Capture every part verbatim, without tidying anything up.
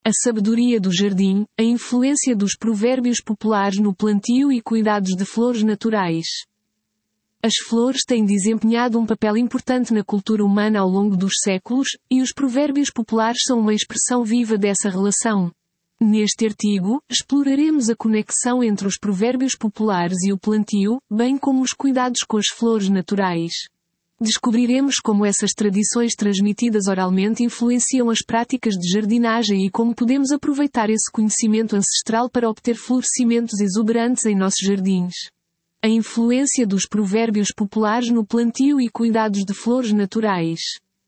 A sabedoria do jardim, a influência dos provérbios populares no plantio e cuidados de flores naturais. As flores têm desempenhado um papel importante na cultura humana ao longo dos séculos, e os provérbios populares são uma expressão viva dessa relação. Neste artigo, exploraremos a conexão entre os provérbios populares e o plantio, bem como os cuidados com as flores naturais. Descobriremos como essas tradições transmitidas oralmente influenciam as práticas de jardinagem e como podemos aproveitar esse conhecimento ancestral para obter florescimentos exuberantes em nossos jardins. A influência dos provérbios populares no plantio e cuidados de flores naturais.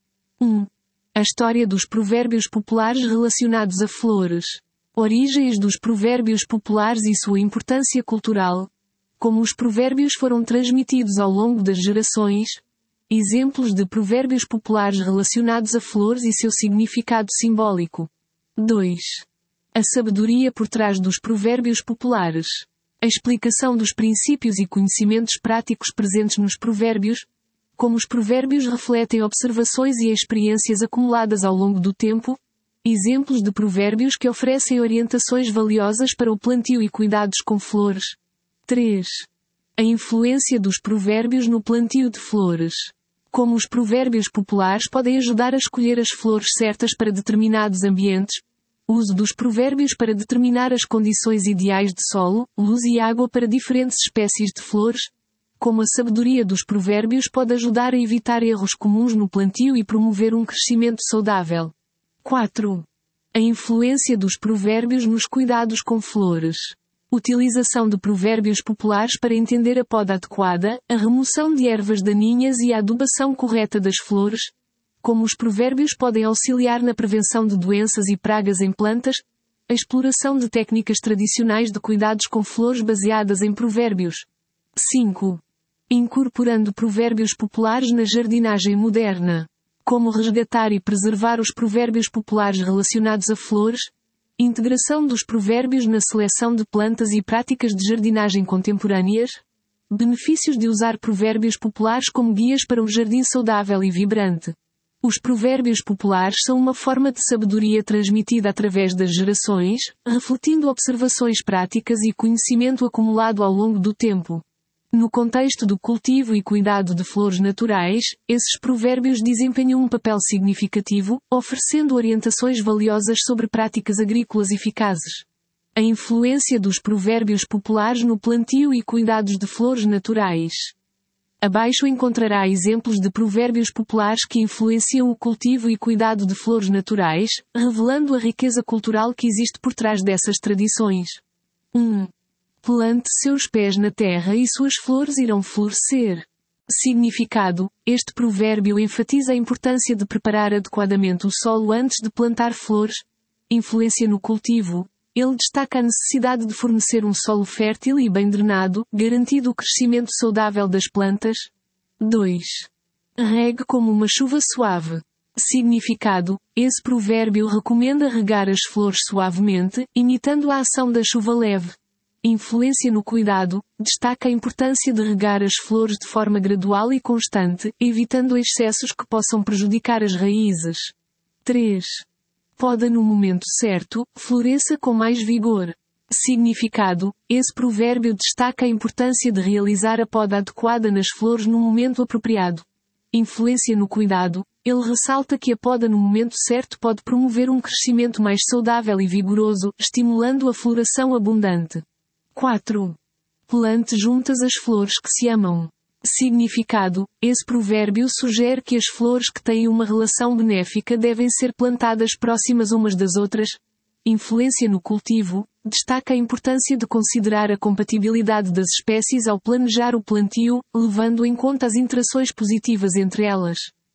um. A história dos provérbios populares relacionados a flores. Origens dos provérbios populares e sua importância cultural. Como os provérbios foram transmitidos ao longo das gerações. Exemplos de provérbios populares relacionados a flores e seu significado simbólico. dois. A sabedoria por trás dos provérbios populares. A explicação dos princípios e conhecimentos práticos presentes nos provérbios. Como os provérbios refletem observações e experiências acumuladas ao longo do tempo. Exemplos de provérbios que oferecem orientações valiosas para o plantio e cuidados com flores. três. A influência dos provérbios no plantio de flores. Como os provérbios populares podem ajudar a escolher as flores certas para determinados ambientes. Uso dos provérbios para determinar as condições ideais de solo, luz e água para diferentes espécies de flores. Como a sabedoria dos provérbios pode ajudar a evitar erros comuns no plantio e promover um crescimento saudável. quatro. A influência dos provérbios nos cuidados com flores. Utilização de provérbios populares para entender a poda adequada, a remoção de ervas daninhas e a adubação correta das flores. Como os provérbios podem auxiliar na prevenção de doenças e pragas em plantas. A exploração de técnicas tradicionais de cuidados com flores baseadas em provérbios. cinco. Incorporando provérbios populares na jardinagem moderna. Como resgatar e preservar os provérbios populares relacionados a flores. Integração dos provérbios na seleção de plantas e práticas de jardinagem contemporâneas. Benefícios de usar provérbios populares como guias para um jardim saudável e vibrante. Os provérbios populares são uma forma de sabedoria transmitida através das gerações, refletindo observações práticas e conhecimento acumulado ao longo do tempo. No contexto do cultivo e cuidado de flores naturais, esses provérbios desempenham um papel significativo, oferecendo orientações valiosas sobre práticas agrícolas eficazes. A influência dos provérbios populares no plantio e cuidados de flores naturais. Abaixo encontrará exemplos de provérbios populares que influenciam o cultivo e cuidado de flores naturais, revelando a riqueza cultural que existe por trás dessas tradições. um. Plante seus pés na terra e suas flores irão florescer. Significado: este provérbio enfatiza a importância de preparar adequadamente o solo antes de plantar flores. Influência no cultivo: ele destaca a necessidade de fornecer um solo fértil e bem drenado, garantindo o crescimento saudável das plantas. dois. Regue como uma chuva suave. Significado: esse provérbio recomenda regar as flores suavemente, imitando a ação da chuva leve. Influência no cuidado: destaca a importância de regar as flores de forma gradual e constante, evitando excessos que possam prejudicar as raízes. três. Poda no momento certo, floresça com mais vigor. Significado: esse provérbio destaca a importância de realizar a poda adequada nas flores no momento apropriado. Influência no cuidado: ele ressalta que a poda no momento certo pode promover um crescimento mais saudável e vigoroso, estimulando a floração abundante. quatro. Plante juntas as flores que se amam. Significado: esse provérbio sugere que as flores que têm uma relação benéfica devem ser plantadas próximas umas das outras. Influência no cultivo: destaca a importância de considerar a compatibilidade das espécies ao planejar o plantio, levando em conta as interações positivas entre elas.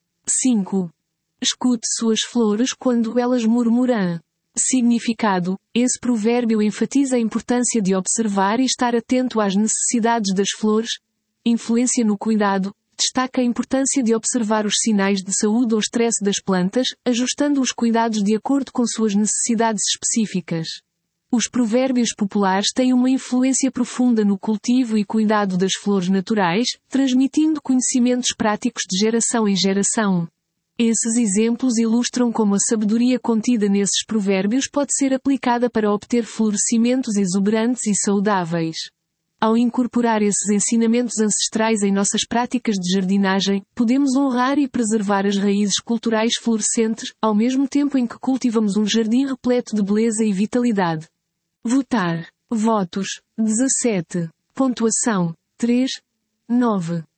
cinco. Escute suas flores quando elas murmuram. Significado: esse provérbio enfatiza a importância de observar e estar atento às necessidades das flores. Influência no cuidado: destaca a importância de observar os sinais de saúde ou estresse das plantas, ajustando os cuidados de acordo com suas necessidades específicas. Os provérbios populares têm uma influência profunda no cultivo e cuidado das flores naturais, transmitindo conhecimentos práticos de geração em geração. Esses exemplos ilustram como a sabedoria contida nesses provérbios pode ser aplicada para obter florescimentos exuberantes e saudáveis. Ao incorporar esses ensinamentos ancestrais em nossas práticas de jardinagem, podemos honrar e preservar as raízes culturais florescentes, ao mesmo tempo em que cultivamos um jardim repleto de beleza e vitalidade. Votar. Votos. dezassete. Pontuação. três. nove.